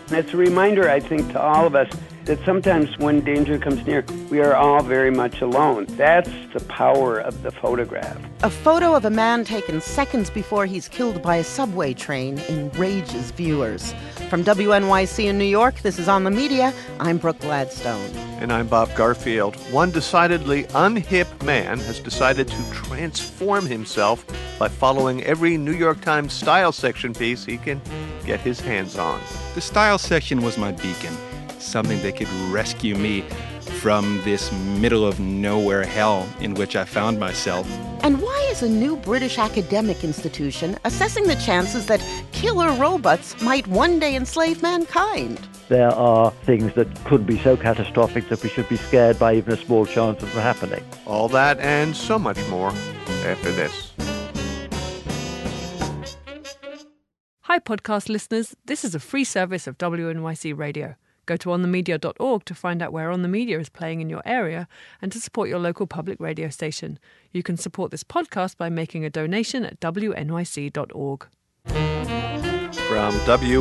And it's a reminder, I think, to all of us that sometimes when danger comes near, we are all very much alone. That's the power of the photograph. A photo of a man taken seconds before he's killed by a subway train enrages viewers. From WNYC in New York, this is On the Media. I'm Brooke Gladstone. And I'm Bob Garfield. One decidedly unhip man has decided to transform himself by following every New York Times style section piece he can get his hands on. The style section was my beacon, something that could rescue me from this middle-of-nowhere hell in which I found myself. And why is a new British academic institution assessing the chances that killer robots might one day enslave mankind? There are things that could be so catastrophic that we should be scared by even a small chance of them happening. All that and so much more after this. Hi, podcast listeners. This is a free service of WNYC Radio. Go to onthemedia.org to find out where On the Media is playing in your area and to support your local public radio station. You can support this podcast by making a donation at wnyc.org. From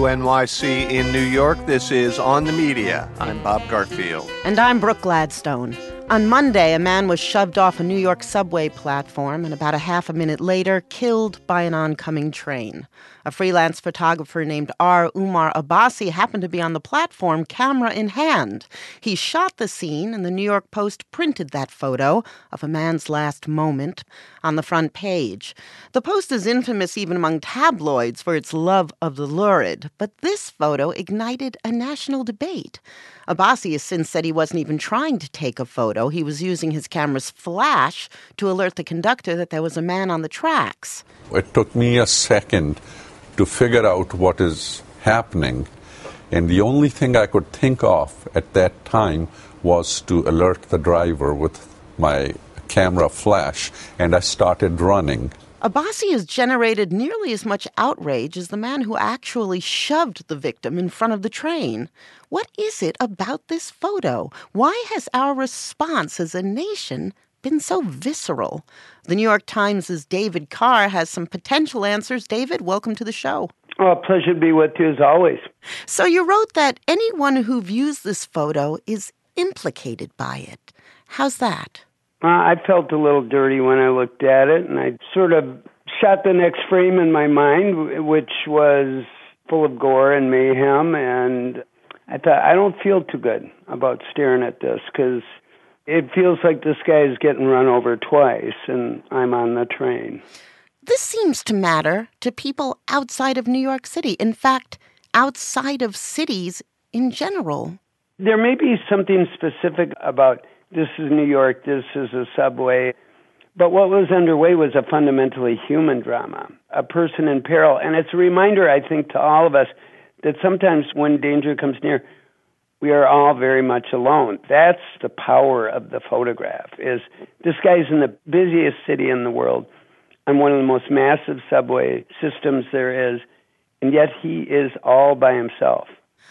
WNYC in New York, this is On the Media. I'm Bob Garfield. And I'm Brooke Gladstone. On Monday, a man was shoved off a New York subway platform and about a half a minute later killed by an oncoming train. A freelance photographer named R. Umar Abbasi happened to be on the platform, camera in hand. He shot the scene, and the New York Post printed that photo of a man's last moment on the front page. The Post is infamous even among tabloids for its love of the lurid, but this photo ignited a national debate. Abbasi has since said he wasn't even trying to take a photo. He was using his camera's flash to alert the conductor that there was a man on the tracks. It took me a second to figure out what is happening, and the only thing I could think of at that time was to alert the driver with my camera flash, and I started running. Abbasi has generated nearly as much outrage as the man who actually shoved the victim in front of the train. What is it about this photo? Why has our response as a nation been so visceral? The New York Times' David Carr has some potential answers. David, welcome to the show. Oh, a pleasure to be with you as always. So you wrote that anyone who views this photo is implicated by it. How's that? I felt a little dirty when I looked at it, and I sort of shot the next frame in my mind, which was full of gore and mayhem, and I thought, I don't feel too good about staring at this, because it feels like this guy is getting run over twice, and I'm on the train. This seems to matter to people outside of New York City. In fact, outside of cities in general. There may be something specific about this is New York, this is a subway. But what was underway was a fundamentally human drama, a person in peril. And it's a reminder, I think, to all of us that sometimes when danger comes near, we are all very much alone. That's the power of the photograph, is this guy's in the busiest city in the world on one of the most massive subway systems there is, and yet he is all by himself.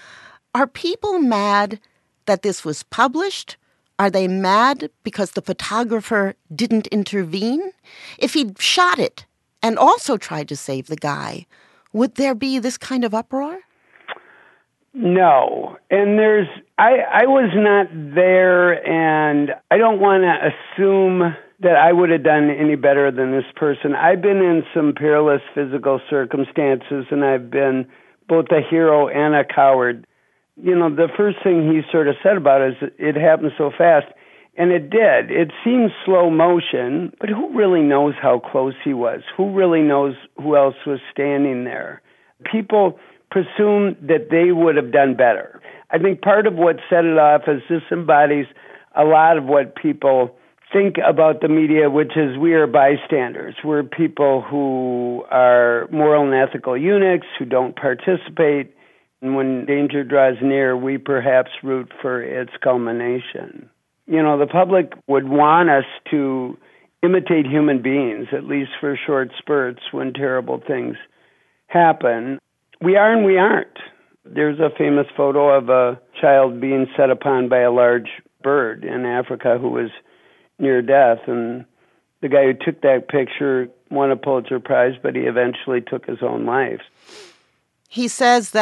Are people mad that this was published? Are they mad because the photographer didn't intervene? If he'd shot it and also tried to save the guy, would there be this kind of uproar? No. And I was not there, and I don't want to assume that I would have done any better than this person. I've been in some perilous physical circumstances, and I've been both a hero and a coward. You know, the first thing he sort of said about it is it happened so fast, and it did. It seemed slow motion, but who really knows how close he was? Who really knows who else was standing there? People presume that they would have done better. I think part of what set it off is this embodies a lot of what people think about the media, which is we are bystanders. We're people who are moral and ethical eunuchs who don't participate. And when danger draws near, we perhaps root for its culmination. You know, the public would want us to imitate human beings, at least for short spurts when terrible things happen. We are and we aren't. There's a famous photo of a child being set upon by a large bird in Africa who was near death, and the guy who took that picture won a Pulitzer Prize, but he eventually took his own life. He says that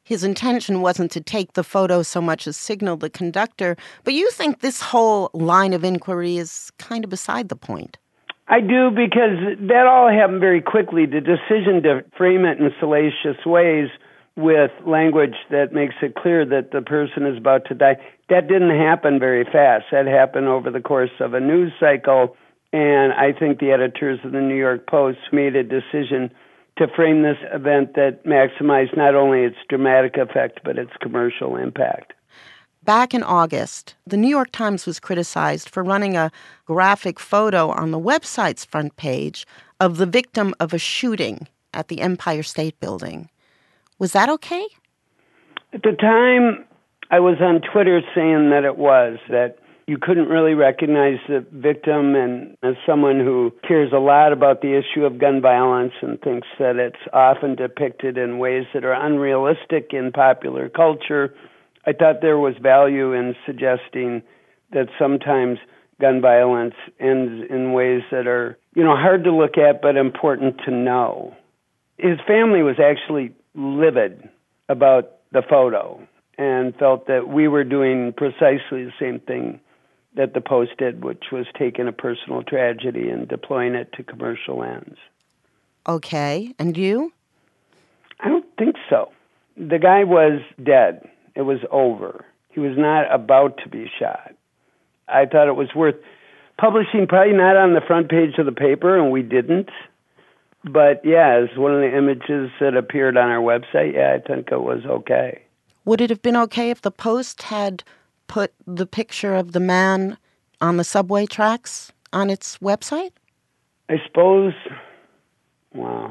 his intention wasn't to take the photo so much as signal the conductor, but you think this whole line of inquiry is kind of beside the point. I do, because that all happened very quickly. The decision to frame it in salacious ways with language that makes it clear that the person is about to die, that didn't happen very fast. That happened over the course of a news cycle, and I think the editors of the New York Post made a decision to frame this event that maximized not only its dramatic effect, but its commercial impact. Back in August, the New York Times was criticized for running a graphic photo on the website's front page of the victim of a shooting at the Empire State Building. Was that okay? At the time, I was on Twitter saying that it was, that you couldn't really recognize the victim, and as someone who cares a lot about the issue of gun violence and thinks that it's often depicted in ways that are unrealistic in popular culture, I thought there was value in suggesting that sometimes gun violence ends in ways that are, hard to look at but important to know. His family was actually livid about the photo and felt that we were doing precisely the same thing that the Post did, which was taking a personal tragedy and deploying it to commercial ends. Okay, and you? I don't think so. The guy was dead. It was over. He was not about to be shot. I thought it was worth publishing, probably not on the front page of the paper, and we didn't. But, yeah, as one of the images that appeared on our website, I think it was okay. Would it have been okay if the Post had put the picture of the man on the subway tracks on its website? I suppose, wow,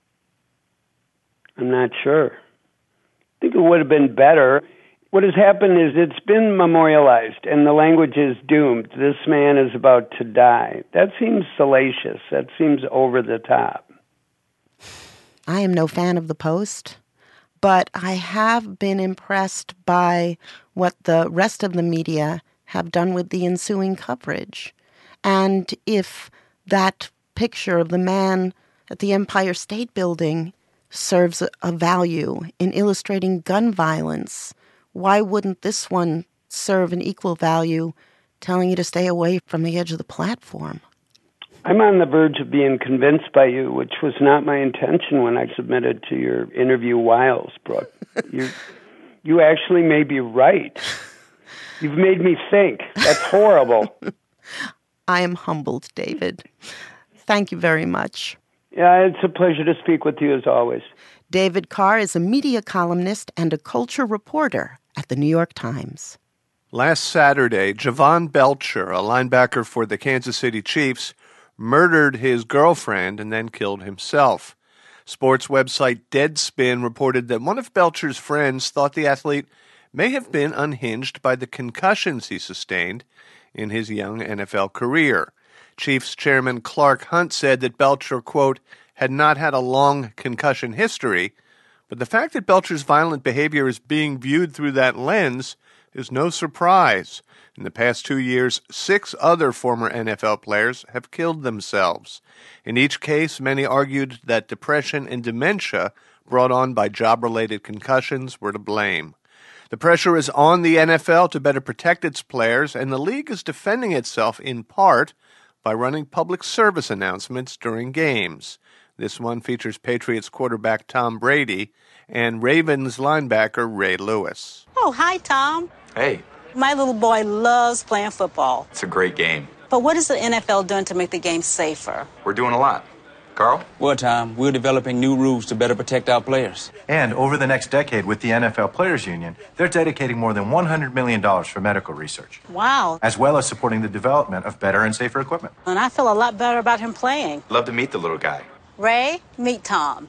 I'm not sure. I think it would have been better. What has happened is it's been memorialized, and the language is doomed. This man is about to die. That seems salacious. That seems over the top. I am no fan of the Post, but I have been impressed by what the rest of the media have done with the ensuing coverage. And if that picture of the man at the Empire State Building serves a value in illustrating gun violence, why wouldn't this one serve an equal value telling you to stay away from the edge of the platform? I'm on the verge of being convinced by you, which was not my intention when I submitted to your interview Wiles, Brooke. You actually may be right. You've made me think. That's horrible. I am humbled, David. Thank you very much. Yeah, it's a pleasure to speak with you as always. David Carr is a media columnist and a culture reporter at the New York Times. Last Saturday, Javon Belcher, a linebacker for the Kansas City Chiefs, murdered his girlfriend and then killed himself. Sports website Deadspin reported that one of Belcher's friends thought the athlete may have been unhinged by the concussions he sustained in his young NFL career. Chiefs chairman Clark Hunt said that Belcher, quote, had not had a long concussion history, but the fact that Belcher's violent behavior is being viewed through that lens is no surprise. In the past 2 years, 6 other former NFL players have killed themselves. In each case, many argued that depression and dementia brought on by job-related concussions were to blame. The pressure is on the NFL to better protect its players, and the league is defending itself in part by running public service announcements during games. This one features Patriots quarterback Tom Brady and Ravens linebacker Ray Lewis. Oh, hi, Tom. Hey. My little boy loves playing football. It's a great game. But what is the NFL doing to make the game safer? We're doing a lot. Carl? Well, Tom, we're developing new rules to better protect our players. And over the next decade with the NFL Players Union, they're dedicating more than $100 million for medical research. Wow. As well as supporting the development of better and safer equipment. And I feel a lot better about him playing. Love to meet the little guy. Ray, meet Tom.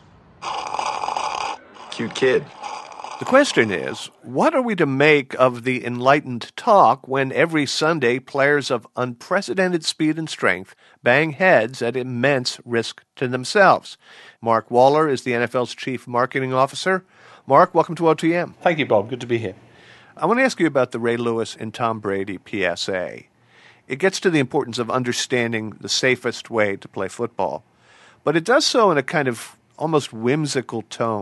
Cute kid. The question is, what are we to make of the enlightened talk when every Sunday players of unprecedented speed and strength bang heads at immense risk to themselves? Mark Waller is the NFL's chief marketing officer. Mark, welcome to OTM. Thank you, Bob. Good to be here. I want to ask you about the Ray Lewis and Tom Brady PSA. It gets to the importance of understanding the safest way to play football, but it does so in a kind of almost whimsical tone.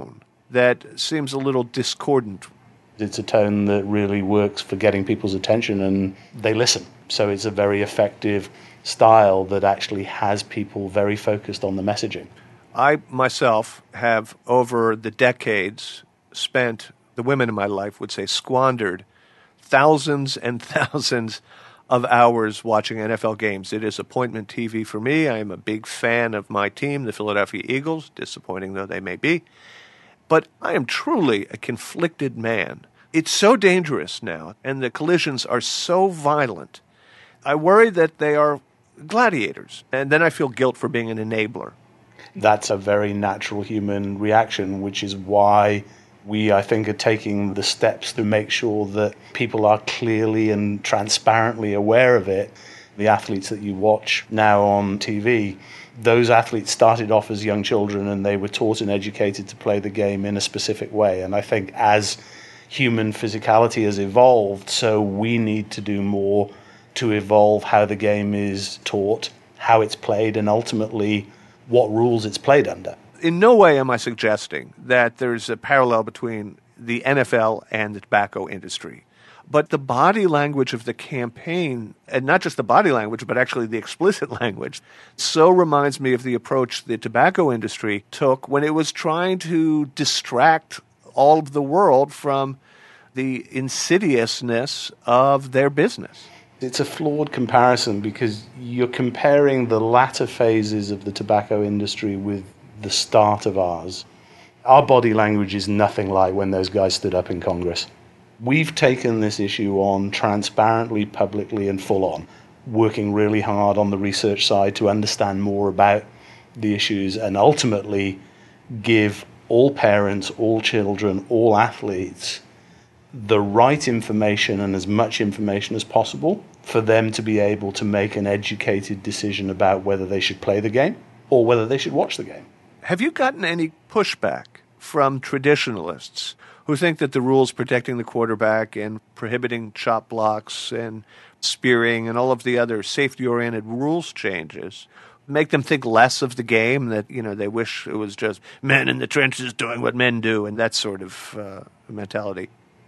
that seems a little discordant. It's a tone that really works for getting people's attention, and they listen. So it's a very effective style that actually has people very focused on the messaging. I myself have, over the decades, spent, the women in my life would say, squandered thousands and thousands of hours watching NFL games. It is appointment TV for me. I am a big fan of my team, the Philadelphia Eagles, disappointing though they may be. But I am truly a conflicted man. It's so dangerous now, and the collisions are so violent. I worry that they are gladiators, and then I feel guilt for being an enabler. That's a very natural human reaction, which is why we, I think, are taking the steps to make sure that people are clearly and transparently aware of it. The athletes that you watch now on TV, those athletes started off as young children and they were taught and educated to play the game in a specific way. And I think as human physicality has evolved, so we need to do more to evolve how the game is taught, how it's played, and ultimately what rules it's played under. In no way am I suggesting that there's a parallel between the NFL and the tobacco industry. But the body language of the campaign, and not just the body language, but actually the explicit language, so reminds me of the approach the tobacco industry took when it was trying to distract all of the world from the insidiousness of their business. It's a flawed comparison because you're comparing the latter phases of the tobacco industry with the start of ours. Our body language is nothing like when those guys stood up in Congress. We've taken this issue on transparently, publicly, and full on, working really hard on the research side to understand more about the issues and ultimately give all parents, all children, all athletes the right information and as much information as possible for them to be able to make an educated decision about whether they should play the game or whether they should watch the game. Have you gotten any pushback from traditionalists who think that the rules protecting the quarterback and prohibiting chop blocks and spearing and all of the other safety-oriented rules changes make them think less of the game, that, you know, they wish it was just men in the trenches doing what men do and that sort of mentality?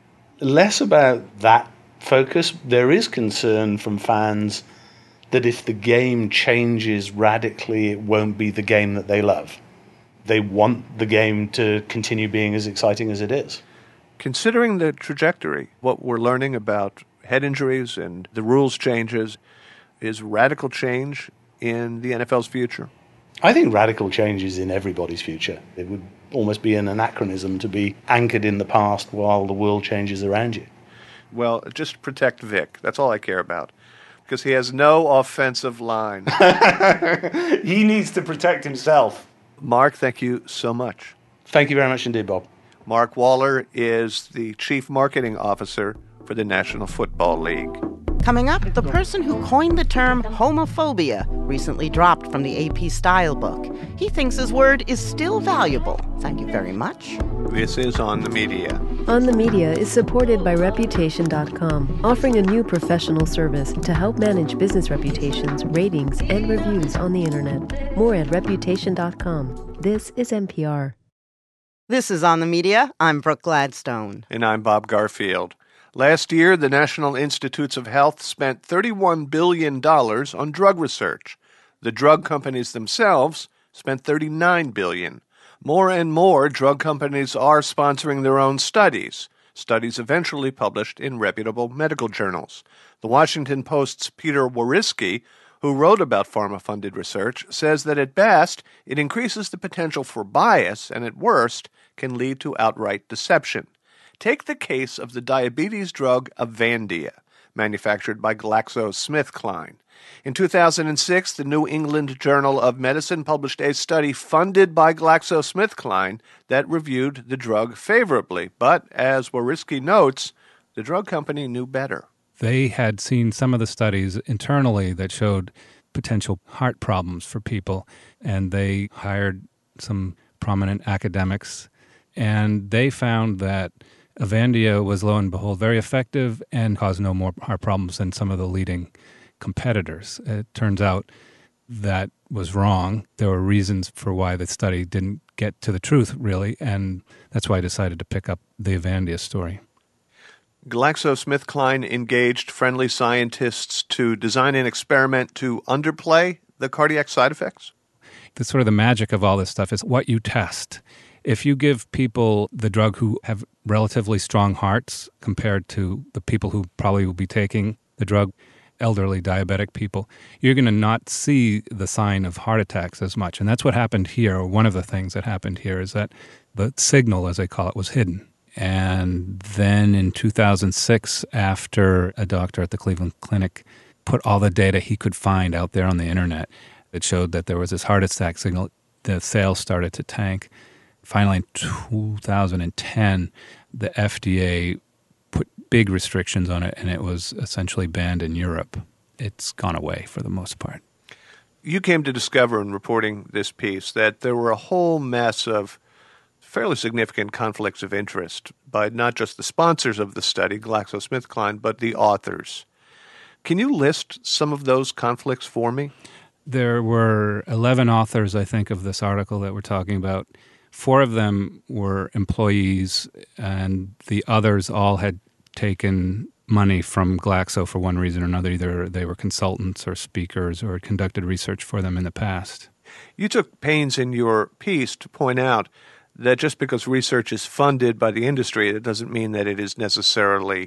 Less about that focus. There is concern from fans that if the game changes radically, it won't be the game that they love. They want the game to continue being as exciting as it is. Considering the trajectory, what we're learning about head injuries and the rules changes, is radical change in the NFL's future? I think radical change is in everybody's future. It would almost be an anachronism to be anchored in the past while the world changes around you. Well, just protect Vic. That's all I care about. Because he has no offensive line. He needs to protect himself. Mark, thank you so much. Thank you very much indeed, Bob. Mark Waller is the Chief Marketing Officer for the National Football League. Coming up, the person who coined the term homophobia recently dropped from the AP Style book. He thinks his word is still valuable. Thank you very much. This is On the Media. On the Media is supported by Reputation.com, offering a new professional service to help manage business reputations, ratings, and reviews on the internet. More at Reputation.com. This is NPR. This is On the Media. I'm Brooke Gladstone. And I'm Bob Garfield. Last year, the National Institutes of Health spent $31 billion on drug research. The drug companies themselves spent $39 billion. More and more drug companies are sponsoring their own studies eventually published in reputable medical journals. The Washington Post's Peter Wawrzycki, who wrote about pharma-funded research, says that at best, it increases the potential for bias and at worst, can lead to outright deception. Take the case of the diabetes drug Avandia, manufactured by GlaxoSmithKline. In 2006, the New England Journal of Medicine published a study funded by GlaxoSmithKline that reviewed the drug favorably. But, as Wawrzycki notes, the drug company knew better. They had seen some of the studies internally that showed potential heart problems for people, and they hired some prominent academics, and they found that Avandia was, lo and behold, very effective and caused no more heart problems than some of the leading competitors. It turns out that was wrong. There were reasons for why the study didn't get to the truth, really, and that's why I decided to pick up the Avandia story. GlaxoSmithKline engaged friendly scientists to design an experiment to underplay the cardiac side effects? The sort of the magic of all this stuff is what you test. If you give people the drug who have relatively strong hearts compared to the people who probably will be taking the drug, elderly diabetic people, you're going to not see the sign of heart attacks as much. And that's what happened here, or one of the things that happened here, is that the signal, as they call it, was hidden. And then in 2006, after a doctor at the Cleveland Clinic put all the data he could find out there on the internet, it showed that there was this heart attack signal, the sales started to tank. Finally, in 2010, the FDA put big restrictions on it, and it was essentially banned in Europe. It's gone away for the most part. You came to discover in reporting this piece that there were a whole mess of fairly significant conflicts of interest by not just the sponsors of the study, GlaxoSmithKline, but the authors. Can you list some of those conflicts for me? There were 11 authors, I think, of this article that we're talking about. 4 of them were employees, and the others all had taken money from Glaxo for one reason or another. Either they were consultants or speakers or had conducted research for them in the past. You took pains in your piece to point out that just because research is funded by the industry, it doesn't mean that it is necessarily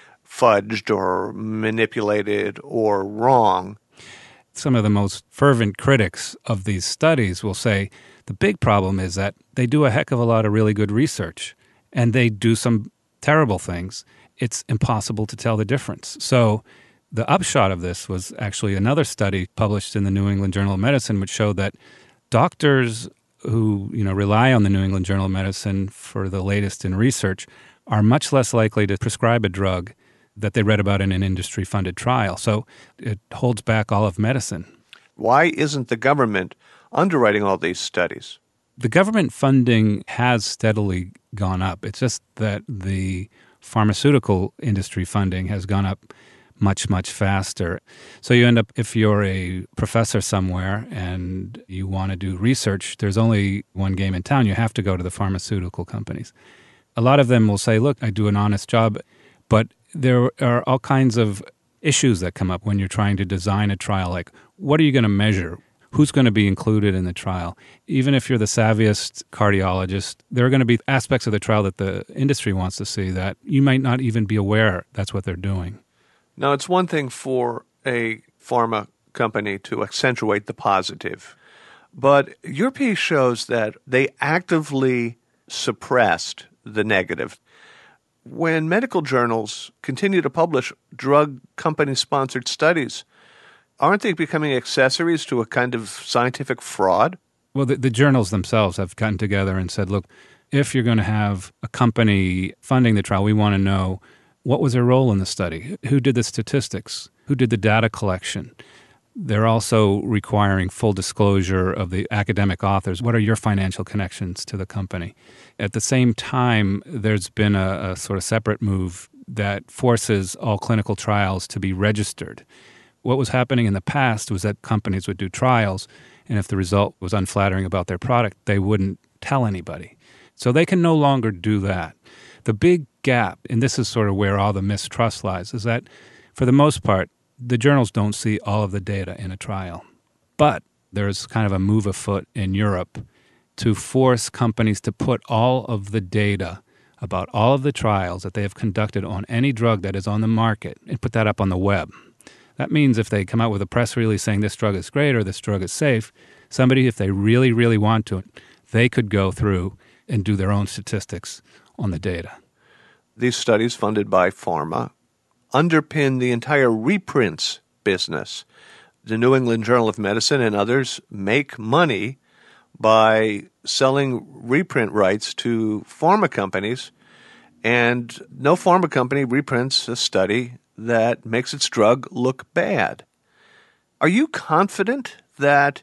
fudged or manipulated or wrong. Some of the most fervent critics of these studies will say the big problem is that they do a heck of a lot of really good research, and they do some terrible things. It's impossible to tell the difference. So the upshot of this was actually another study published in the New England Journal of Medicine, which showed that doctors who rely on the New England Journal of Medicine for the latest in research are much less likely to prescribe a drug that they read about in an industry-funded trial. So it holds back all of medicine. Why isn't the government underwriting all these studies? The government funding has steadily gone up. It's just that the pharmaceutical industry funding has gone up much, much faster. So you end up, if you're a professor somewhere and you want to do research, there's only one game in town. You have to go to the pharmaceutical companies. A lot of them will say, look, I do an honest job, but there are all kinds of issues that come up when you're trying to design a trial, like what are you going to measure? Who's going to be included in the trial? Even if you're the savviest cardiologist, there are going to be aspects of the trial that the industry wants to see that you might not even be aware that's what they're doing. Now, it's one thing for a pharma company to accentuate the positive, but your piece shows that they actively suppressed the negative. When medical journals continue to publish drug company-sponsored studies, aren't they becoming accessories to a kind of scientific fraud? Well, the journals themselves have gotten together and said, look, if you're going to have a company funding the trial, we want to know what was their role in the study, who did the statistics, who did the data collection. They're also requiring full disclosure of the academic authors. What are your financial connections to the company? At the same time, there's been a sort of separate move that forces all clinical trials to be registered. What was happening in the past was that companies would do trials, and if the result was unflattering about their product, they wouldn't tell anybody. So they can no longer do that. The big gap, and this is sort of where all the mistrust lies, is that for the most part, the journals don't see all of the data in a trial. But there's kind of a move afoot in Europe to force companies to put all of the data about all of the trials that they have conducted on any drug that is on the market and put that up on the web. That means if they come out with a press release saying this drug is great or this drug is safe, somebody, if they really, really want to, they could go through and do their own statistics on the data. These studies funded by pharma underpin the entire reprints business. The New England Journal of Medicine and others make money by selling reprint rights to pharma companies, and no pharma company reprints a study that makes its drug look bad. Are you confident that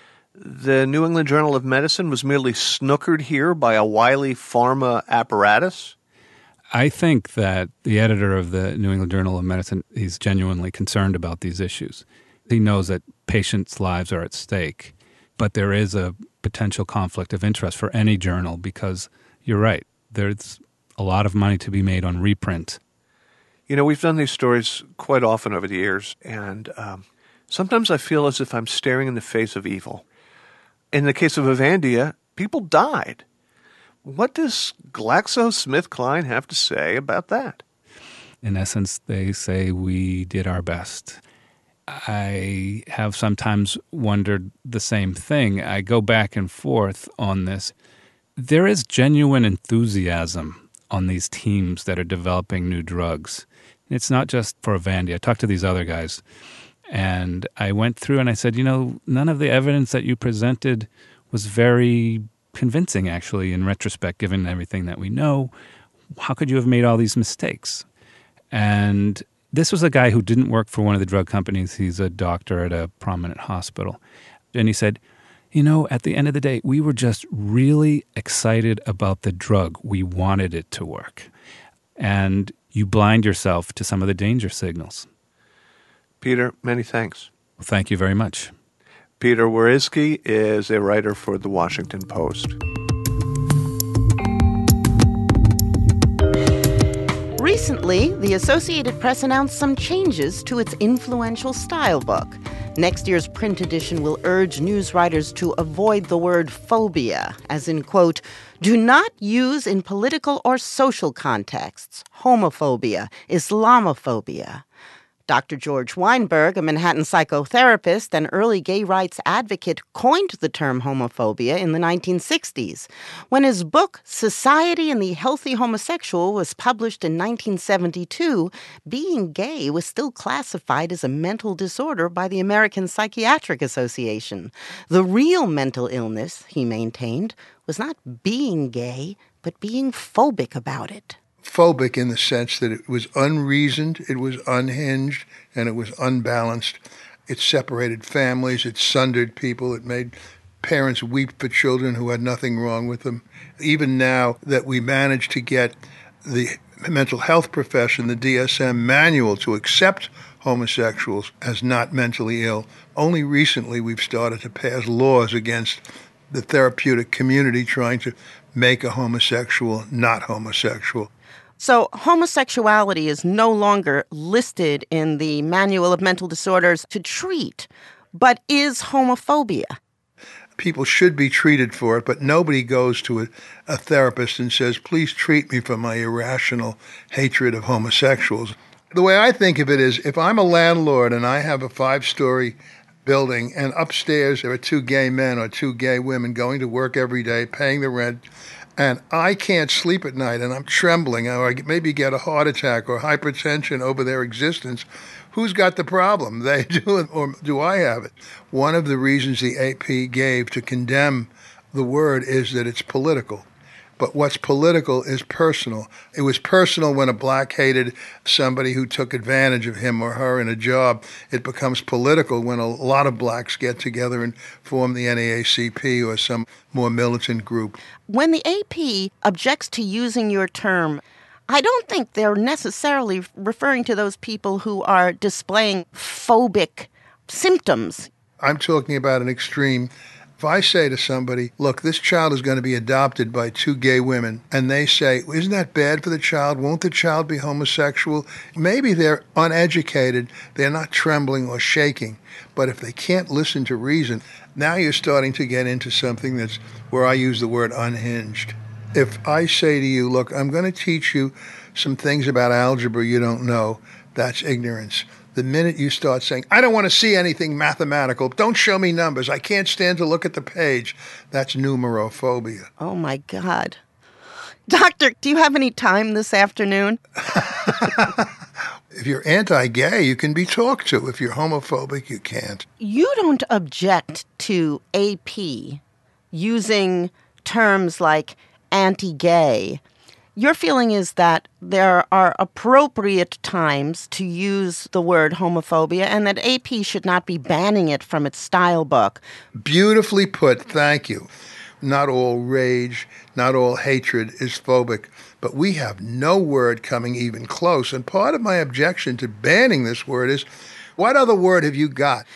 the New England Journal of Medicine was merely snookered here by a wily pharma apparatus? I think that the editor of the New England Journal of Medicine, he's genuinely concerned about these issues. He knows that patients' lives are at stake. But there is a potential conflict of interest for any journal because you're right, there's a lot of money to be made on reprint. You know, we've done these stories quite often over the years, and sometimes I feel as if I'm staring in the face of evil. In the case of Avandia, people died. What does GlaxoSmithKline have to say about that? In essence, they say we did our best. I have sometimes wondered the same thing. I go back and forth on this. There is genuine enthusiasm on these teams that are developing new drugs. It's not just for Avandia. I talked to these other guys, and I went through and I said, you know, none of the evidence that you presented was very convincing, actually, in retrospect, given everything that we know. How could you have made all these mistakes? And this was a guy who didn't work for one of the drug companies. He's a doctor at a prominent hospital. And he said, you know, at the end of the day, we were just really excited about the drug. We wanted it to work. And you blind yourself to some of the danger signals. Peter, many thanks. Well, thank you very much. Peter Weritzky is a writer for The Washington Post. Recently, the Associated Press announced some changes to its influential style book. Next year's print edition will urge news writers to avoid the word phobia, as in, quote, do not use in political or social contexts homophobia, Islamophobia. Dr. George Weinberg, a Manhattan psychotherapist and early gay rights advocate, coined the term homophobia in the 1960s. When his book, Society and the Healthy Homosexual, was published in 1972, being gay was still classified as a mental disorder by the American Psychiatric Association. The real mental illness, he maintained, was not being gay, but being phobic about it. Phobic in the sense that it was unreasoned, it was unhinged, and it was unbalanced. It separated families, it sundered people, it made parents weep for children who had nothing wrong with them. Even now that we managed to get the mental health profession, the DSM manual, to accept homosexuals as not mentally ill, only recently we've started to pass laws against the therapeutic community trying to make a homosexual not homosexual. So homosexuality is no longer listed in the Manual of Mental Disorders to treat, but is homophobia. People should be treated for it, but nobody goes to a therapist and says, please treat me for my irrational hatred of homosexuals. The way I think of it is, if I'm a landlord and I have a 5-story building and upstairs there are 2 gay men or 2 gay women going to work every day, paying the rent, and I can't sleep at night and I'm trembling, or I maybe get a heart attack or hypertension over their existence, who's got the problem? They do, or do I have it? One of the reasons the AP gave to condemn the word is that it's political. But what's political is personal. It was personal when a black hated somebody who took advantage of him or her in a job. It becomes political when a lot of blacks get together and form the NAACP or some more militant group. When the AP objects to using your term, I don't think they're necessarily referring to those people who are displaying phobic symptoms. I'm talking about an extreme. If I say to somebody, look, this child is going to be adopted by 2 gay women, and they say, isn't that bad for the child? Won't the child be homosexual? Maybe they're uneducated, they're not trembling or shaking, but if they can't listen to reason, now you're starting to get into something that's where I use the word unhinged. If I say to you, look, I'm going to teach you some things about algebra you don't know, that's ignorance. The minute you start saying, I don't want to see anything mathematical, don't show me numbers, I can't stand to look at the page, that's numerophobia. Oh, my God. Doctor, do you have any time this afternoon? If you're anti-gay, you can be talked to. If you're homophobic, you can't. You don't object to AP using terms like anti-gay. Your feeling is that there are appropriate times to use the word homophobia and that AP should not be banning it from its style book. Beautifully put, thank you. Not all rage, not all hatred is phobic, but we have no word coming even close. And part of my objection to banning this word is, what other word have you got?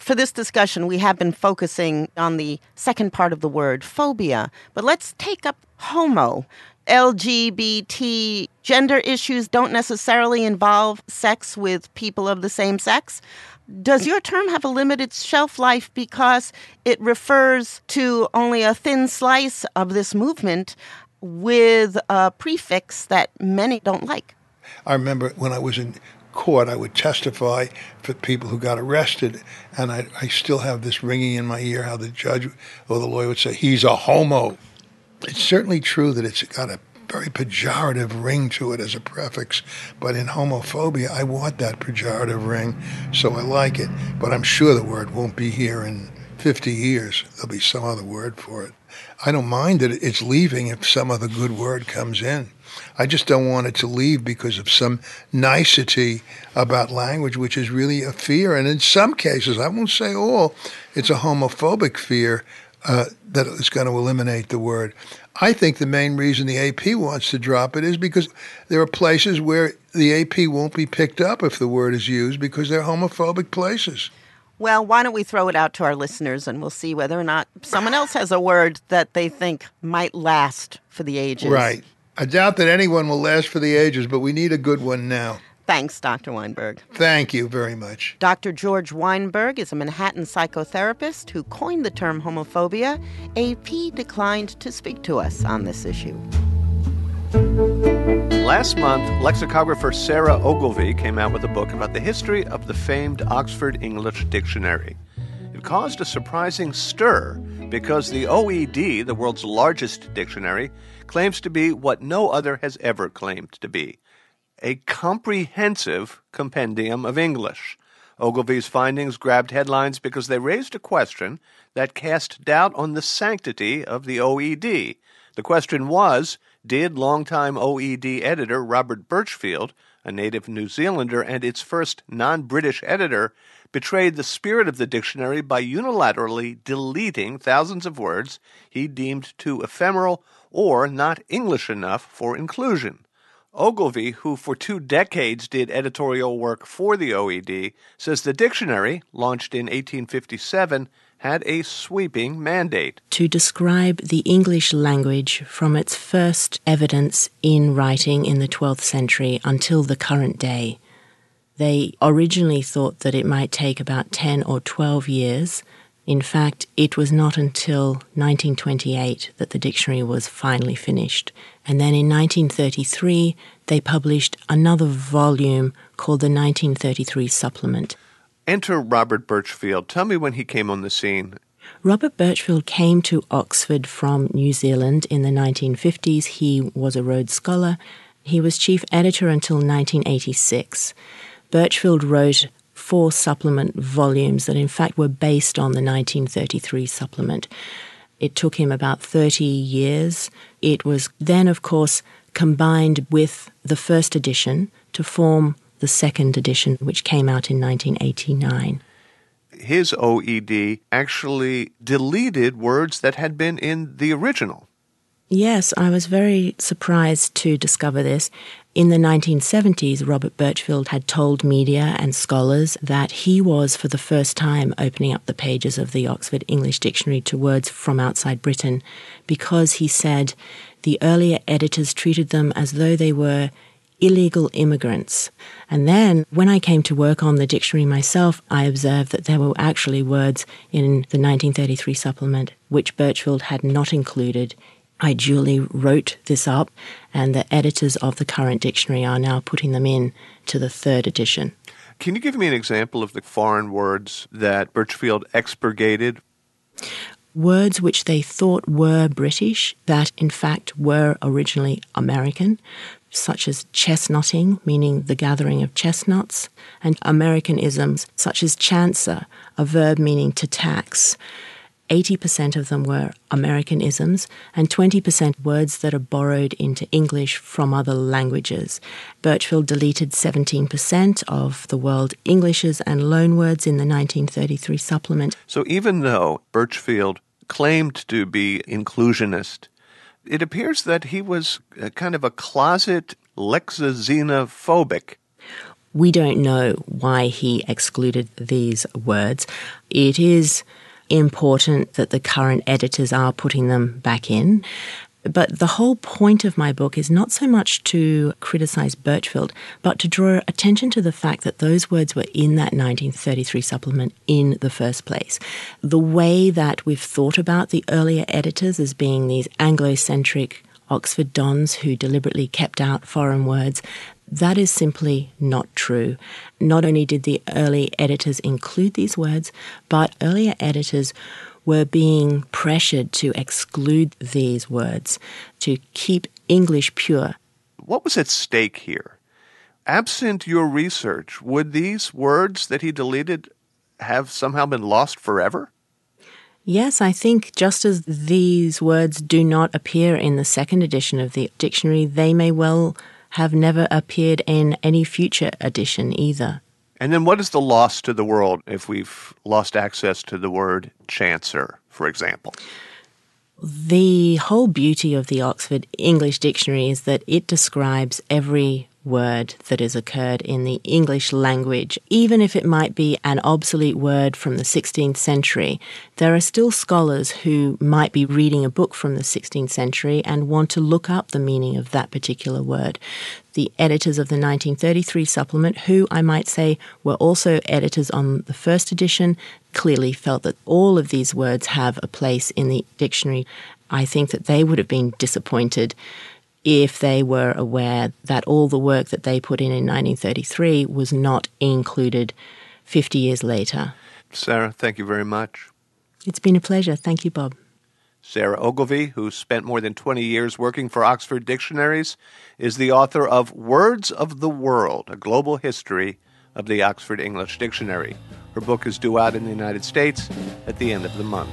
For this discussion, we have been focusing on the second part of the word, phobia. But let's take up homo. LGBT gender issues don't necessarily involve sex with people of the same sex. Does your term have a limited shelf life because it refers to only a thin slice of this movement with a prefix that many don't like? I remember when I was in court, I would testify for people who got arrested, and I still have this ringing in my ear how the judge or the lawyer would say, he's a homo. It's certainly true that it's got a very pejorative ring to it as a prefix, but in homophobia, I want that pejorative ring, so I like it. But I'm sure the word won't be here in 50 years. There'll be some other word for it. I don't mind that it's leaving if some other good word comes in. I just don't want it to leave because of some nicety about language, which is really a fear. And in some cases, I won't say all, it's a homophobic fear that is going to eliminate the word. I think the main reason the AP wants to drop it is because there are places where the AP won't be picked up if the word is used because they're homophobic places. Well, why don't we throw it out to our listeners and we'll see whether or not someone else has a word that they think might last for the ages. Right. I doubt that anyone will last for the ages, but we need a good one now. Thanks, Dr. Weinberg. Thank you very much. Dr. George Weinberg is a Manhattan psychotherapist who coined the term homophobia. AP declined to speak to us on this issue. Last month, lexicographer Sarah Ogilvie came out with a book about the history of the famed Oxford English Dictionary. It caused a surprising stir because the OED, the world's largest dictionary, claims to be what no other has ever claimed to be: a comprehensive compendium of English. Ogilvie's findings grabbed headlines because they raised a question that cast doubt on the sanctity of the OED. The question was, did longtime OED editor Robert Birchfield, a native New Zealander and its first non-British editor, betray the spirit of the dictionary by unilaterally deleting thousands of words he deemed too ephemeral or not English enough for inclusion? Ogilvie, who for 2 decades did editorial work for the OED, says the dictionary, launched in 1857, had a sweeping mandate to describe the English language from its first evidence in writing in the 12th century until the current day. They originally thought that it might take about 10 or 12 years. In fact, it was not until 1928 that the dictionary was finally finished. And then in 1933, they published another volume called the 1933 Supplement. Enter Robert Birchfield. Tell me when he came on the scene. Robert Birchfield came to Oxford from New Zealand in the 1950s. He was a Rhodes Scholar. He was chief editor until 1986. Birchfield wrote 4 supplement volumes that in fact were based on the 1933 supplement. It took him about 30 years. It was then, of course, combined with the first edition to form the second edition, which came out in 1989. His OED actually deleted words that had been in the original. Yes, I was very surprised to discover this. In the 1970s, Robert Birchfield had told media and scholars that he was, for the first time, opening up the pages of the Oxford English Dictionary to words from outside Britain because, he said, the earlier editors treated them as though they were illegal immigrants. And then, when I came to work on the dictionary myself, I observed that there were actually words in the 1933 supplement which Birchfield had not included. I duly wrote this up, and the editors of the current dictionary are now putting them in to the third edition. Can you give me an example of the foreign words that Birchfield expurgated? Words which they thought were British, that in fact were originally American, such as chestnutting, meaning the gathering of chestnuts, and Americanisms, such as chancer, a verb meaning to tax. 80% of them were Americanisms, and 20% words that are borrowed into English from other languages. Birchfield deleted 17% of the World Englishes and loanwords in the 1933 supplement. So even though Birchfield claimed to be inclusionist, it appears that he was kind of a closet lexixenophobic. We don't know why he excluded these words. It is important that the current editors are putting them back in. But the whole point of my book is not so much to criticize Birchfield, but to draw attention to the fact that those words were in that 1933 supplement in the first place. The way that we've thought about the earlier editors as being these Anglo-centric Oxford dons who deliberately kept out foreign words, that is simply not true. Not only did the early editors include these words, but earlier editors were being pressured to exclude these words, to keep English pure. What was at stake here? Absent your research, would these words that he deleted have somehow been lost forever? Yes, I think just as these words do not appear in the second edition of the dictionary, they may well have never appeared in any future edition either. And then what is the loss to the world if we've lost access to the word chancer, for example? The whole beauty of the Oxford English Dictionary is that it describes every word that has occurred in the English language. Even if it might be an obsolete word from the 16th century, there are still scholars who might be reading a book from the 16th century and want to look up the meaning of that particular word. The editors of the 1933 supplement, who I might say were also editors on the first edition, clearly felt that all of these words have a place in the dictionary. I think that they would have been disappointed if they were aware that all the work that they put in 1933 was not included 50 years later. Sarah, thank you very much. It's been a pleasure. Thank you, Bob. Sarah Ogilvie, who spent more than 20 years working for Oxford Dictionaries, is the author of Words of the World, a global history of the Oxford English Dictionary. Her book is due out in the United States at the end of the month.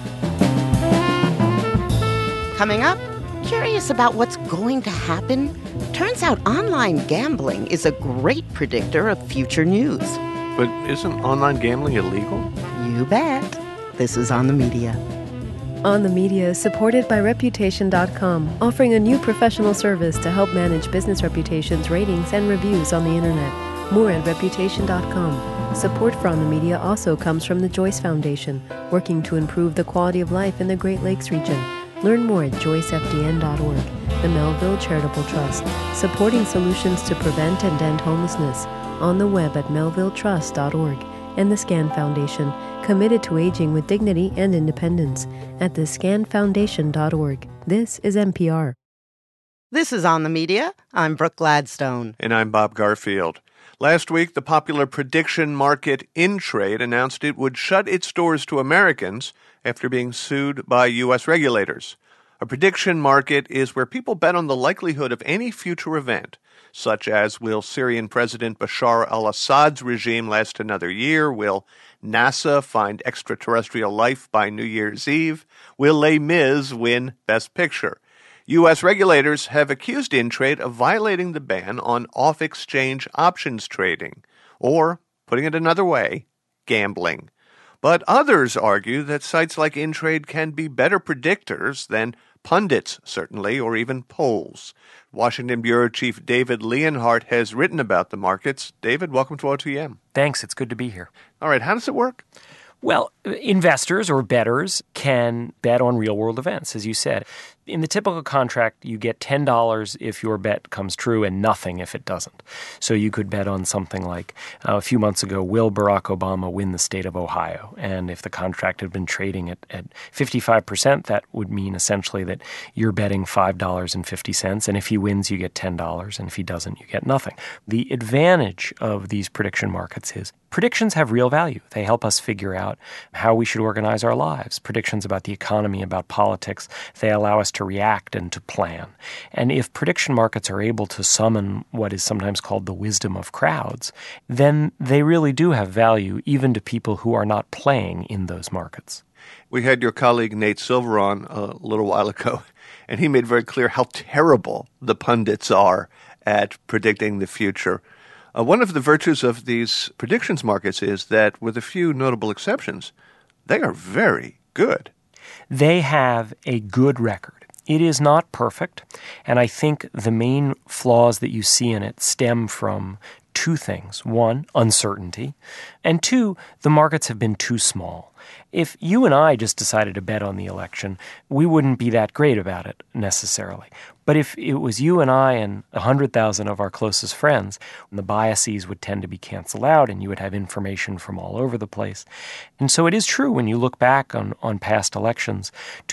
Coming up, curious about what's going to happen? Turns out online gambling is a great predictor of future news. But isn't online gambling illegal? You bet. This is On the Media. On the Media is supported by Reputation.com, offering a new professional service to help manage business reputations, ratings, and reviews on the internet. More at Reputation.com. Support for On the Media also comes from the Joyce Foundation, working to improve the quality of life in the Great Lakes region. Learn more at joycefdn.org. The Melville Charitable Trust, supporting solutions to prevent and end homelessness. On the web at melvilletrust.org. And the Scan Foundation, committed to aging with dignity and independence, at thescanfoundation.org. This is NPR. This is On the Media. I'm Brooke Gladstone. And I'm Bob Garfield. Last week, the popular prediction market InTrade announced it would shut its doors to Americans after being sued by U.S. regulators. A prediction market is where people bet on the likelihood of any future event, such as will Syrian President Bashar al-Assad's regime last another year? Will NASA find extraterrestrial life by New Year's Eve? Will Les Mis win Best Picture? U.S. regulators have accused InTrade of violating the ban on off-exchange options trading, or, putting it another way, gambling. But others argue that sites like InTrade can be better predictors than pundits, certainly, or even polls. Washington Bureau Chief David Leonhardt has written about the markets. David, welcome to OTM. Thanks. It's good to be here. All right. How does it work? Well, investors or bettors can bet on real-world events, as you said. In the typical contract, you get $10 if your bet comes true and nothing if it doesn't. So you could bet on something like, a few months ago, will Barack Obama win the state of Ohio? And if the contract had been trading at 55%, that would mean essentially that you're betting $5.50. And if he wins, you get $10. And if he doesn't, you get nothing. The advantage of these prediction markets is predictions have real value. They help us figure out how we should organize our lives. Predictions about the economy, about politics, they allow us to react and to plan. And if prediction markets are able to summon what is sometimes called the wisdom of crowds, then they really do have value even to people who are not playing in those markets. We had your colleague Nate Silver on a little while ago, and he made very clear how terrible the pundits are at predicting the future. One of the virtues of these predictions markets is that, with a few notable exceptions, they are very good. They have a good record. It is not perfect, and I think the main flaws that you see in it stem from two things. One, uncertainty, and two, the markets have been too small. If you and I just decided to bet on the election, we wouldn't be that great about it necessarily. But if it was you and I and 100,000 of our closest friends, the biases would tend to be canceled out and you would have information from all over the place. And so it is true when you look back on past elections,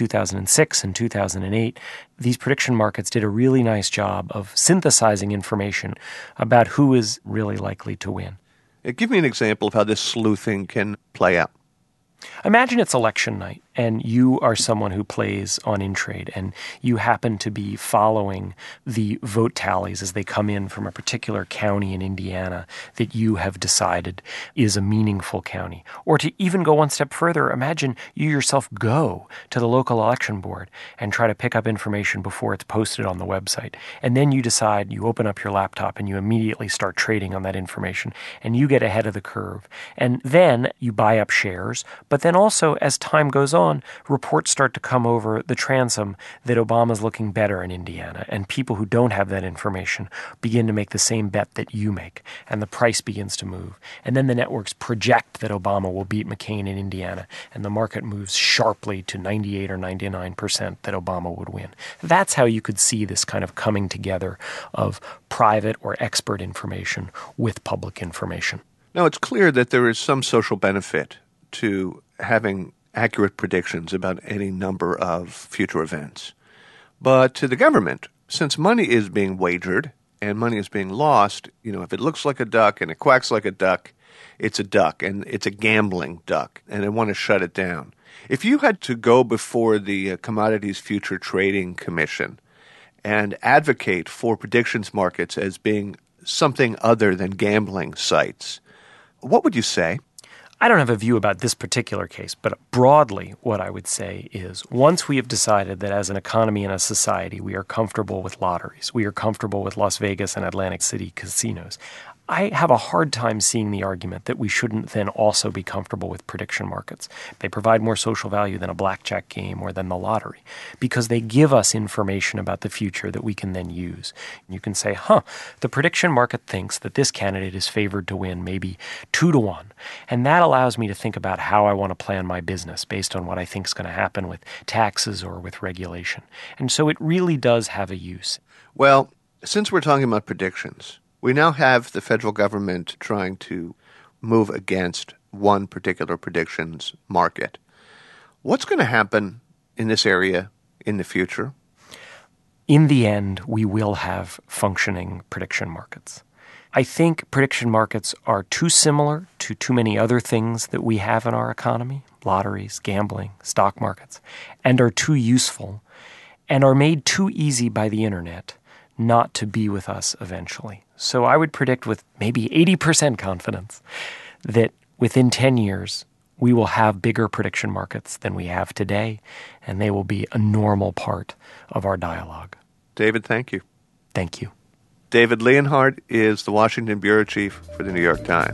2006 and 2008, these prediction markets did a really nice job of synthesizing information about who is really likely to win. Give me an example of how this sleuthing can play out. Imagine it's election night and you are someone who plays on Intrade and you happen to be following the vote tallies as they come in from a particular county in Indiana that you have decided is a meaningful county. Or to even go one step further, imagine you yourself go to the local election board and try to pick up information before it's posted on the website. And then you decide, you open up your laptop and you immediately start trading on that information and you get ahead of the curve. And then you buy up shares, but then also as time goes on, reports start to come over the transom that Obama's looking better in Indiana, and people who don't have that information begin to make the same bet that you make, and the price begins to move. And then the networks project that Obama will beat McCain in Indiana, and the market moves sharply to 98 or 99% that Obama would win. That's how you could see this kind of coming together of private or expert information with public information. Now, it's clear that there is some social benefit to having accurate predictions about any number of future events. But to the government, since money is being wagered and money is being lost, if it looks like a duck and it quacks like a duck, it's a duck and it's a gambling duck, and they want to shut it down. If you had to go before the Commodities Future Trading Commission and advocate for predictions markets as being something other than gambling sites, what would you say? I don't have a view about this particular case, but broadly what I would say is once we have decided that as an economy and a society we are comfortable with lotteries, we are comfortable with Las Vegas and Atlantic City casinos, I have a hard time seeing the argument that we shouldn't then also be comfortable with prediction markets. They provide more social value than a blackjack game or than the lottery because they give us information about the future that we can then use. You can say, the prediction market thinks that this candidate is favored to win maybe 2-1. And that allows me to think about how I want to plan my business based on what I think is going to happen with taxes or with regulation. And so it really does have a use. Well, since we're talking about predictions, we now have the federal government trying to move against one particular predictions market. What's going to happen in this area in the future? In the end, we will have functioning prediction markets. I think prediction markets are too similar to too many other things that we have in our economy, lotteries, gambling, stock markets, and are too useful and are made too easy by the internet not to be with us eventually. So I would predict with maybe 80% confidence that within 10 years, we will have bigger prediction markets than we have today, and they will be a normal part of our dialogue. David, thank you. Thank you. David Leonhardt is the Washington bureau chief for the New York Times.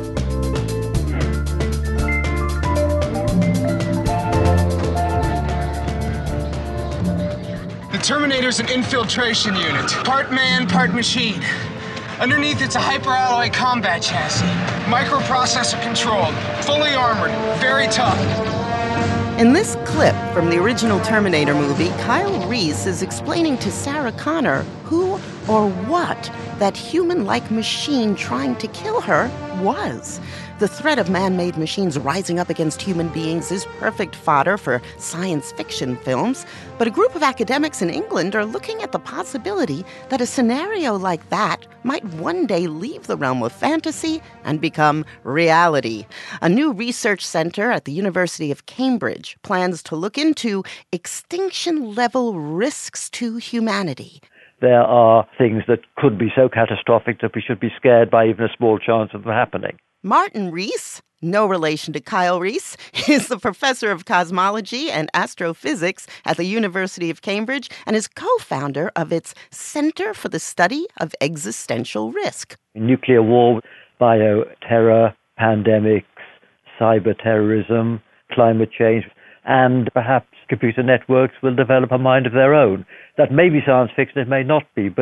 The Terminator's an infiltration unit. Part man, part machine. Underneath, it's a hyperalloy combat chassis. Microprocessor controlled. Fully armored. Very tough. In this clip from the original Terminator movie, Kyle Reese is explaining to Sarah Connor who or what that human-like machine trying to kill her was. The threat of man-made machines rising up against human beings is perfect fodder for science fiction films, but a group of academics in England are looking at the possibility that a scenario like that might one day leave the realm of fantasy and become reality. A new research center at the University of Cambridge plans to look into extinction-level risks to humanity. There are things that could be so catastrophic that we should be scared by even a small chance of them happening. Martin Rees, no relation to Kyle Reese, is the professor of cosmology and astrophysics at the University of Cambridge and is co-founder of its Center for the Study of Existential Risk. Nuclear war, bioterror, pandemics, cyber terrorism, climate change, and perhaps computer networks will develop a mind of their own. That may be science fiction, it may not be, but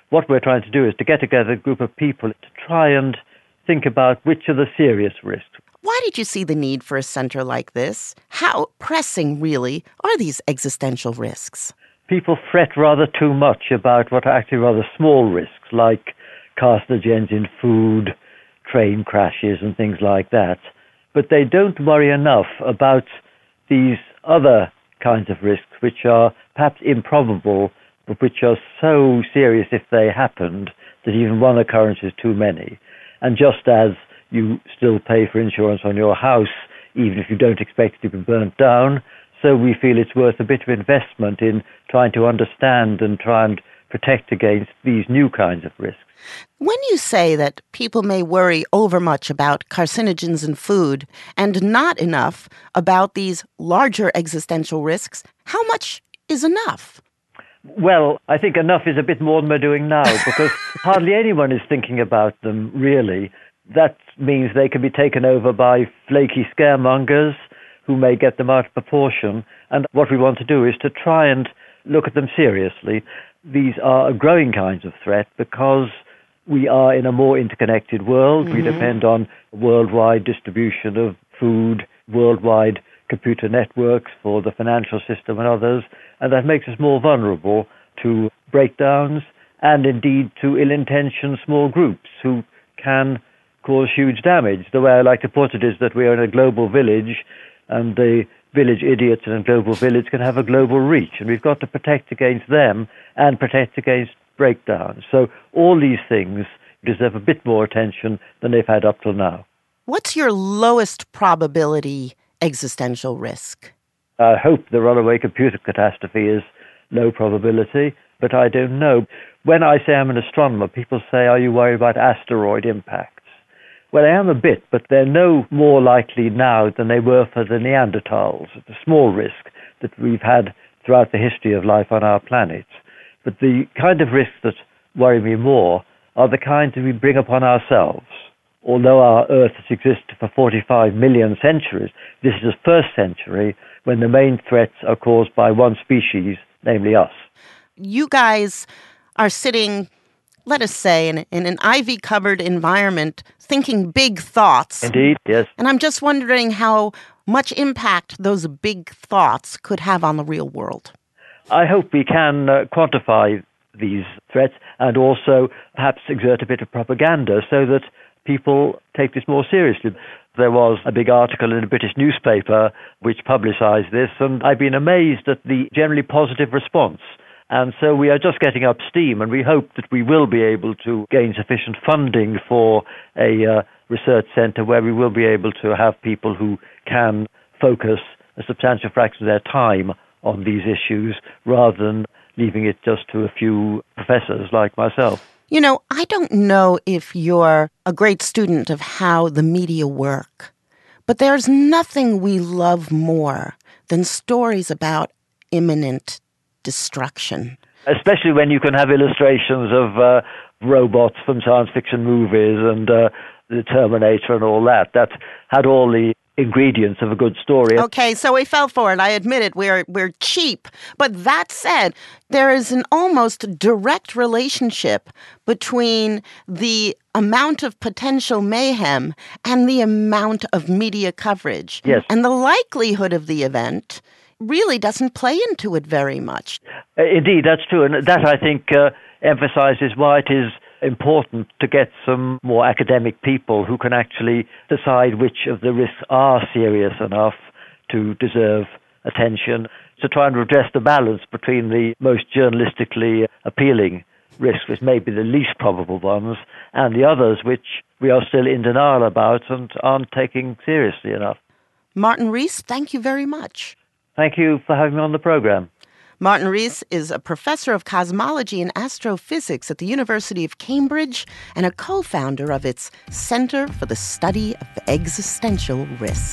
what we're trying to do is to get together a group of people to try and think about which are the serious risks. Why did you see the need for a center like this? How pressing, really, are these existential risks? People fret rather too much about what are actually rather small risks, like carcinogens in food, train crashes and things like that. But they don't worry enough about these other kinds of risks, which are perhaps improbable, but which are so serious if they happened that even one occurrence is too many. And just as you still pay for insurance on your house, even if you don't expect it to be burnt down, so we feel it's worth a bit of investment in trying to understand and try and protect against these new kinds of risks. When you say that people may worry overmuch about carcinogens in food and not enough about these larger existential risks, how much is enough? Well, I think enough is a bit more than we're doing now, because hardly anyone is thinking about them, really. That means they can be taken over by flaky scaremongers who may get them out of proportion. And what we want to do is to try and look at them seriously. These are growing kinds of threat because we are in a more interconnected world. Mm-hmm. We depend on worldwide distribution of food, worldwide computer networks for the financial system and others, and that makes us more vulnerable to breakdowns and indeed to ill-intentioned small groups who can cause huge damage. The way I like to put it is that we are in a global village, and the village idiots in a global village can have a global reach, and we've got to protect against them and protect against breakdowns. So all these things deserve a bit more attention than they've had up till now. What's your lowest probability existential risk? I hope the runaway computer catastrophe is low probability, but I don't know. When I say I'm an astronomer, people say, are you worried about asteroid impacts? Well, I am a bit, but they're no more likely now than they were for the Neanderthals. It's a small risk that we've had throughout the history of life on our planet. But the kind of risks that worry me more are the kinds that we bring upon ourselves. Although our Earth has existed for 45 million centuries, this is the first century when the main threats are caused by one species, namely us. You guys are sitting, let us say, in an ivy-covered environment, thinking big thoughts. Indeed, yes. And I'm just wondering how much impact those big thoughts could have on the real world. I hope we can quantify these threats and also perhaps exert a bit of propaganda so that people take this more seriously. There was a big article in a British newspaper which publicised this, and I've been amazed at the generally positive response. And so we are just getting up steam, and we hope that we will be able to gain sufficient funding for a research centre where we will be able to have people who can focus a substantial fraction of their time on these issues rather than leaving it just to a few professors like myself. You know, I don't know if you're a great student of how the media work, but there's nothing we love more than stories about imminent destruction. Especially when you can have illustrations of robots from science fiction movies and the Terminator and all that. That had all the ingredients of a good story. Okay, so we fell for it. I admit it. We're cheap. But that said, there is an almost direct relationship between the amount of potential mayhem and the amount of media coverage. Yes. And the likelihood of the event really doesn't play into it very much. Indeed, that's true. And that, I think, emphasizes why it is important to get some more academic people who can actually decide which of the risks are serious enough to deserve attention, to try and redress the balance between the most journalistically appealing risks, which may be the least probable ones, and the others which we are still in denial about and aren't taking seriously enough. Martin Rees, thank you very much. Thank you for having me on the program. Martin Rees is a professor of cosmology and astrophysics at the University of Cambridge and a co-founder of its Center for the Study of Existential Risk.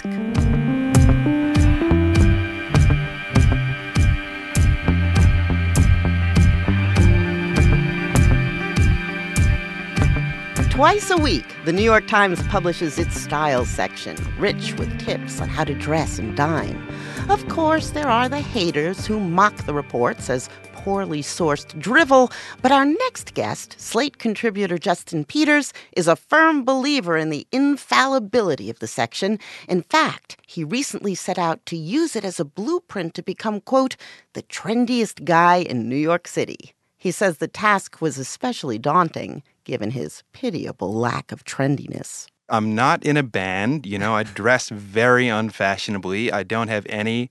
Twice a week, the New York Times publishes its style section, rich with tips on how to dress and dine. Of course, there are the haters who mock the reports as poorly sourced drivel, but our next guest, Slate contributor Justin Peters, is a firm believer in the infallibility of the section. In fact, he recently set out to use it as a blueprint to become, quote, the trendiest guy in New York City. He says the task was especially daunting, given his pitiable lack of trendiness. I'm not in a band. I dress very unfashionably. I don't have any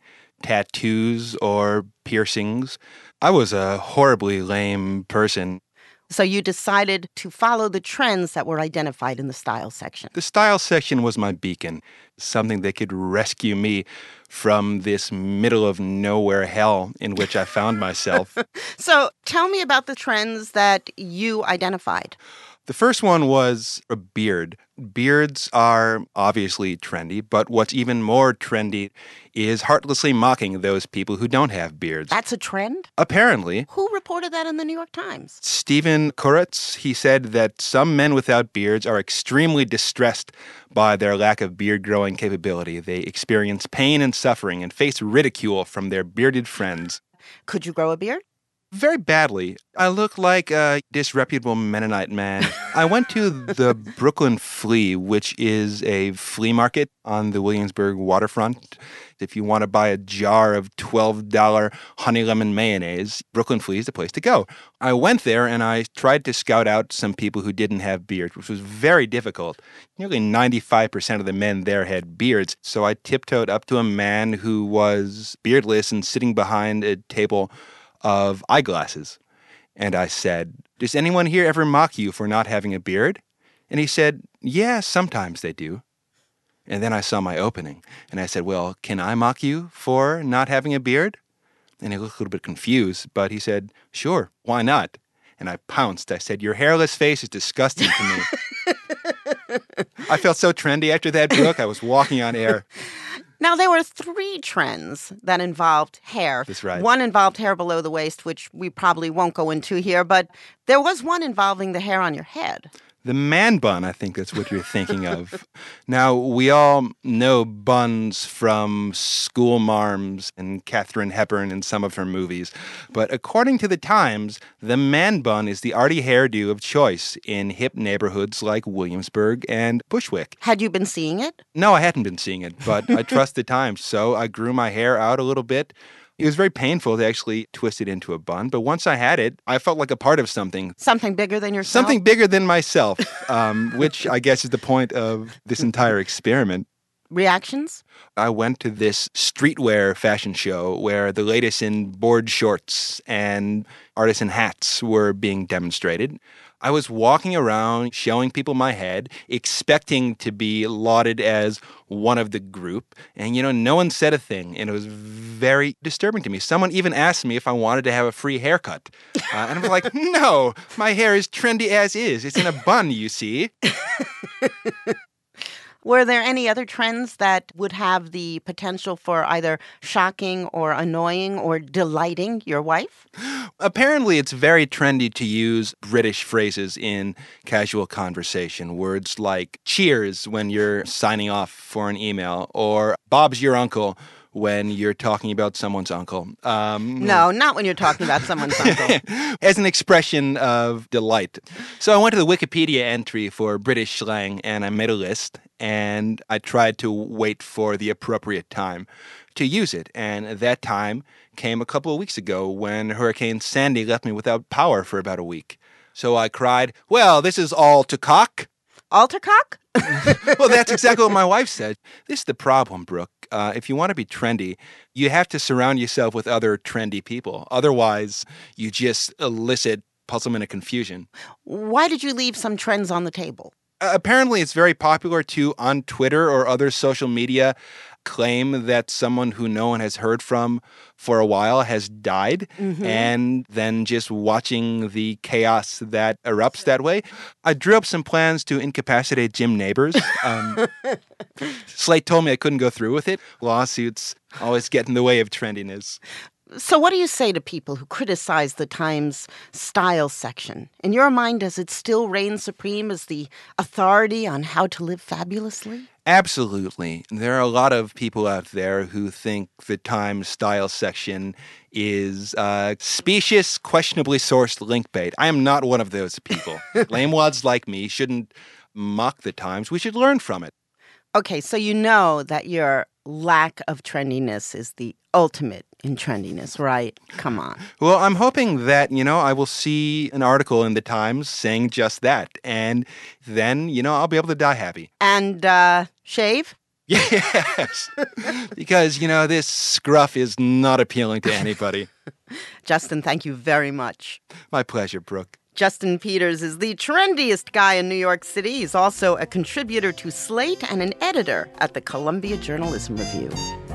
tattoos or piercings. I was a horribly lame person. So you decided to follow the trends that were identified in the style section. The style section was my beacon, something that could rescue me from this middle of nowhere hell in which I found myself. So tell me about the trends that you identified. The first one was a beard. Beards are obviously trendy, but what's even more trendy is heartlessly mocking those people who don't have beards. That's a trend? Apparently. Who reported that in the New York Times? Stephen Koretz, he said that some men without beards are extremely distressed by their lack of beard growing capability. They experience pain and suffering and face ridicule from their bearded friends. Could you grow a beard? Very badly. I look like a disreputable Mennonite man. I went to the Brooklyn Flea, which is a flea market on the Williamsburg waterfront. If you want to buy a jar of $12 honey lemon mayonnaise, Brooklyn Flea is the place to go. I went there and I tried to scout out some people who didn't have beards, which was very difficult. Nearly 95% of the men there had beards. So I tiptoed up to a man who was beardless and sitting behind a table of eyeglasses. And I said, does anyone here ever mock you for not having a beard? And he said, yeah, sometimes they do. And then I saw my opening. And I said, well, can I mock you for not having a beard? And he looked a little bit confused, but he said, sure, why not? And I pounced. I said, your hairless face is disgusting to me. I felt so trendy after that book. I was walking on air. Now, there were 3 trends that involved hair. That's right. One involved hair below the waist, which we probably won't go into here, but there was one involving the hair on your head. The man bun, I think that's what you're thinking of. Now, we all know buns from School Marms and Katharine Hepburn in some of her movies. But according to the Times, the man bun is the arty hairdo of choice in hip neighborhoods like Williamsburg and Bushwick. Had you been seeing it? No, I hadn't been seeing it, but I trust the Times. So I grew my hair out a little bit. It was very painful to actually twist it into a bun, but once I had it, I felt like a part of something. Something bigger than yourself? Something bigger than myself, which I guess is the point of this entire experiment. Reactions? I went to this streetwear fashion show where the latest in board shorts and artisan hats were being demonstrated. I was walking around showing people my head, expecting to be lauded as one of the group. And, no one said a thing. And it was very disturbing to me. Someone even asked me if I wanted to have a free haircut. And I'm like, no, my hair is trendy as is. It's in a bun, you see. Were there any other trends that would have the potential for either shocking or annoying or delighting your wife? Apparently, it's very trendy to use British phrases in casual conversation. Words like cheers when you're signing off for an email, or Bob's your uncle when you're talking about someone's uncle. No, not when you're talking about someone's uncle. As an expression of delight. So I went to the Wikipedia entry for British slang, and I made a list, and I tried to wait for the appropriate time to use it. And that time came a couple of weeks ago when Hurricane Sandy left me without power for about a week. So I cried, well, this is all to cock. All to cock? Well, that's exactly what my wife said. This is the problem, Brooke. If you want to be trendy, you have to surround yourself with other trendy people. Otherwise, you just elicit puzzlement and confusion. Why did you leave some trends on the table? Apparently, it's very popular to, on Twitter or other social media, claim that someone who no one has heard from for a while has died, and then just watching the chaos that erupts that way. I drew up some plans to incapacitate Jim Nabors. Slate told me I couldn't go through with it. Lawsuits always get in the way of trendiness. So what do you say to people who criticize the Times style section? In your mind, does it still reign supreme as the authority on how to live fabulously? Absolutely. There are a lot of people out there who think the Times style section is specious, questionably sourced link bait. I am not one of those people. Lamewads like me shouldn't mock the Times. We should learn from it. Okay, so you know that your lack of trendiness is the ultimate in trendiness, right? Come on. Well, I'm hoping that, I will see an article in the Times saying just that. And then, I'll be able to die happy. And shave? Yes. Because, this scruff is not appealing to anybody. Justin, thank you very much. My pleasure, Brooke. Justin Peters is the trendiest guy in New York City. He's also a contributor to Slate and an editor at the Columbia Journalism Review.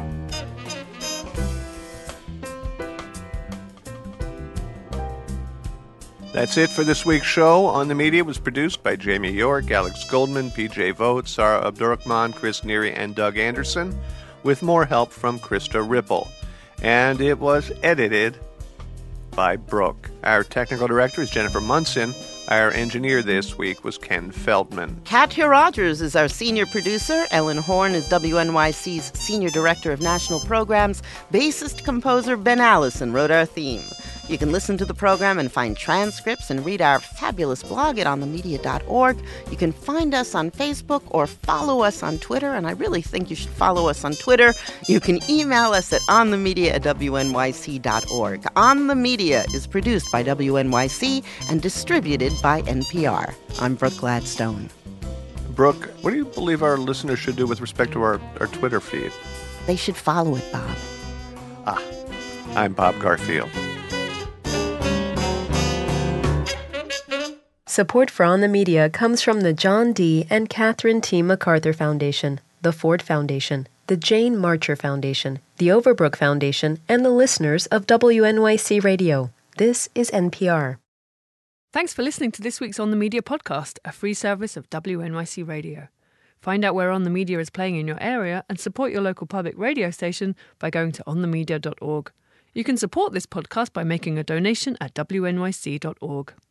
That's it for this week's show. On the Media was produced by Jamie York, Alex Goldman, PJ Vogt, Sarah Abdurrahman, Chris Neary, and Doug Anderson, with more help from Krista Ripple. And it was edited by Brooke. Our technical director is Jennifer Munson. Our engineer this week was Ken Feldman. Katya Rogers is our senior producer. Ellen Horn is WNYC's senior director of national programs. Bassist-composer Ben Allison wrote our theme. You can listen to the program and find transcripts and read our fabulous blog at onthemedia.org. You can find us on Facebook or follow us on Twitter, and I really think you should follow us on Twitter. You can email us at onthemedia@wnyc.org. On the Media is produced by WNYC and distributed by NPR. I'm Brooke Gladstone. Brooke, what do you believe our listeners should do with respect to our Twitter feed? They should follow it, Bob. I'm Bob Garfield. Support for On the Media comes from the John D. and Catherine T. MacArthur Foundation, the Ford Foundation, the Jane Marcher Foundation, the Overbrook Foundation, and the listeners of WNYC Radio. This is NPR. Thanks for listening to this week's On the Media podcast, a free service of WNYC Radio. Find out where On the Media is playing in your area and support your local public radio station by going to onthemedia.org. You can support this podcast by making a donation at wnyc.org.